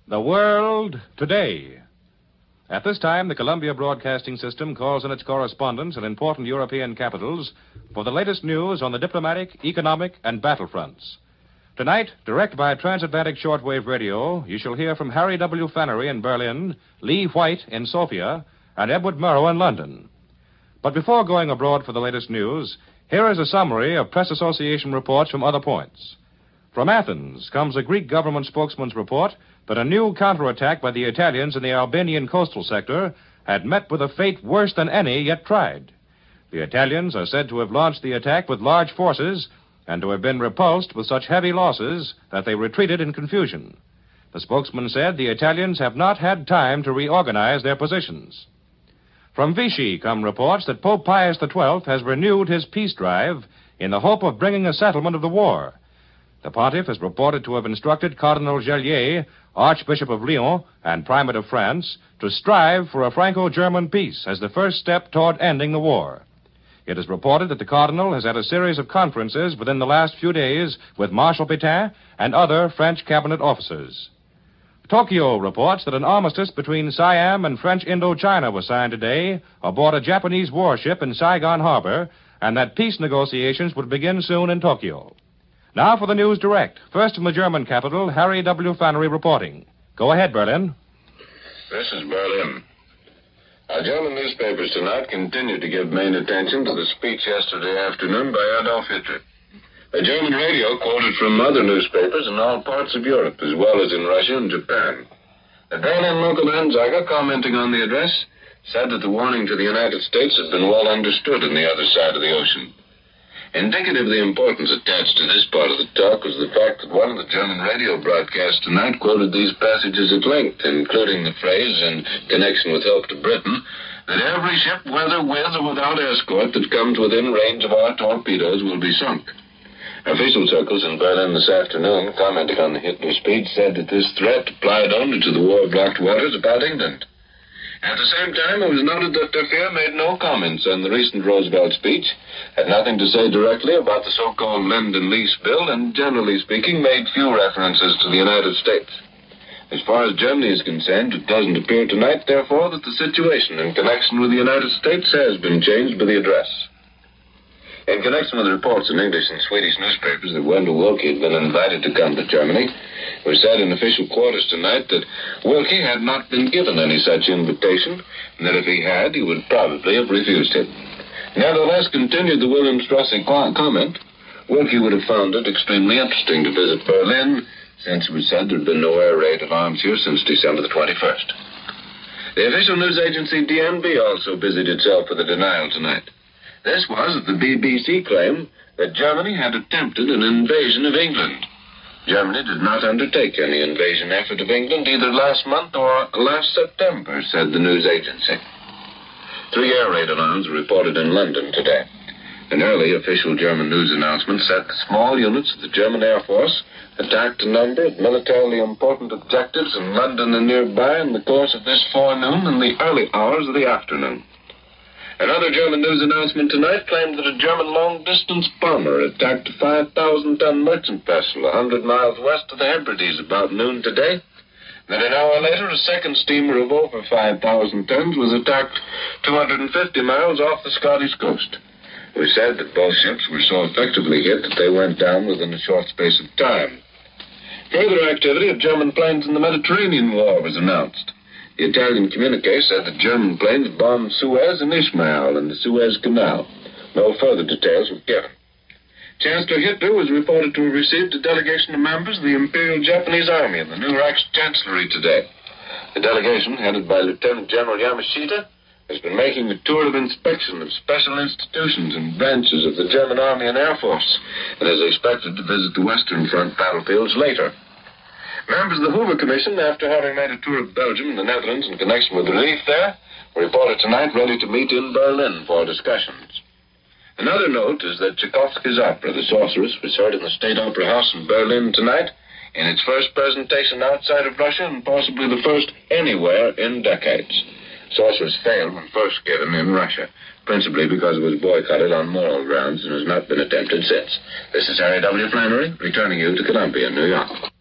The World Today. At this time, the Columbia Broadcasting System calls on its correspondents in important European capitals for the latest news on the diplomatic, economic, and battle fronts. Tonight, direct by transatlantic shortwave radio, you shall hear from Harry W. Flannery in Berlin, Lee White in Sofia, and Edward Murrow in London. But before going abroad for the latest news, here is a summary of Press Association reports from other points. From Athens comes a Greek government spokesman's report that a new counterattack by the Italians in the Albanian coastal sector had met with a fate worse than any yet tried. The Italians are said to have launched the attack with large forces and to have been repulsed with such heavy losses that they retreated in confusion. The spokesman said the Italians have not had time to reorganize their positions. From Vichy come reports that Pope Pius XII has renewed his peace drive in the hope of bringing a settlement of the war. The pontiff is reported to have instructed Cardinal Gellier, Archbishop of Lyon and Primate of France, to strive for a Franco-German peace as the first step toward ending the war. It is reported that the Cardinal has had a series of conferences within the last few days with Marshal Pétain and other French cabinet officers. Tokyo reports that an armistice between Siam and French Indochina was signed today aboard a Japanese warship in Saigon Harbor, and that peace negotiations would begin soon in Tokyo. Now for the news direct. First from the German capital, Harry W. Flannery reporting. Go ahead, Berlin. This is Berlin. Our German newspapers tonight continue to give main attention to the speech yesterday afternoon by Adolf Hitler. The German radio quoted from other newspapers in all parts of Europe, as well as in Russia and Japan. The Berlin local Anzeiger, commenting on the address, said that the warning to the United States had been well understood on the other side of the ocean. Indicative of the importance attached to this part of the talk was the fact that one of the German radio broadcasts tonight quoted these passages at length, including the phrase, in connection with help to Britain, that every ship, whether with or without escort, that comes within range of our torpedoes will be sunk. Official circles in Berlin this afternoon, commenting on the Hitler speech, said that this threat applied only to the war-blocked waters about England. At the same time, it was noted that De Feer made no comments on the recent Roosevelt speech, had nothing to say directly about the so-called Lend-and-Lease bill, and, generally speaking, made few references to the United States. As far as Germany is concerned, it doesn't appear tonight, therefore, that the situation in connection with the United States has been changed by the address. In connection with reports in English and Swedish newspapers that Wendell Willkie had been invited to come to Germany, it was said in official quarters tonight that Willkie had not been given any such invitation, and that if he had, he would probably have refused it. Nevertheless, continued the William Straussy comment, Willkie would have found it extremely interesting to visit Berlin, since it was said there had been no air raid of arms here since December the 21st. The official news agency DNB also busied itself with a denial tonight. This was that the BBC claimed that Germany had attempted an invasion of England. Germany did not undertake any invasion effort of England either last month or last September, said the news agency. 3 air raid alarms were reported in London today. An early official German news announcement said that small units of the German Air Force attacked a number of militarily important objectives in London and nearby in the course of this forenoon and the early hours of the afternoon. Another German news announcement tonight claimed that a German long-distance bomber attacked a 5,000-ton merchant vessel 100 miles west of the Hebrides about noon today. That an hour later, a second steamer of over 5,000 tons was attacked 250 miles off the Scottish coast. It was said that both ships were so effectively hit that they went down within a short space of time. Further activity of German planes in the Mediterranean War was announced. The Italian communique said that German planes bombed Suez and Ismail in the Suez Canal. No further details were given. Chancellor Hitler was reported to have received a delegation of members of the Imperial Japanese Army in the new Reichschancellery today. The delegation, headed by Lieutenant General Yamashita, has been making a tour of inspection of special institutions and branches of the German Army and Air Force, and is expected to visit the Western Front battlefields later. Members of the Hoover Commission, after having made a tour of Belgium and the Netherlands in connection with the relief there, were reported tonight ready to meet in Berlin for discussions. Another note is that Tchaikovsky's opera, The Sorceress, was heard in the State Opera House in Berlin tonight in its first presentation outside of Russia and possibly the first anywhere in decades. Sorceress failed when first given in Russia, principally because it was boycotted on moral grounds and has not been attempted since. This is Harry W. Flannery, returning you to Columbia, New York.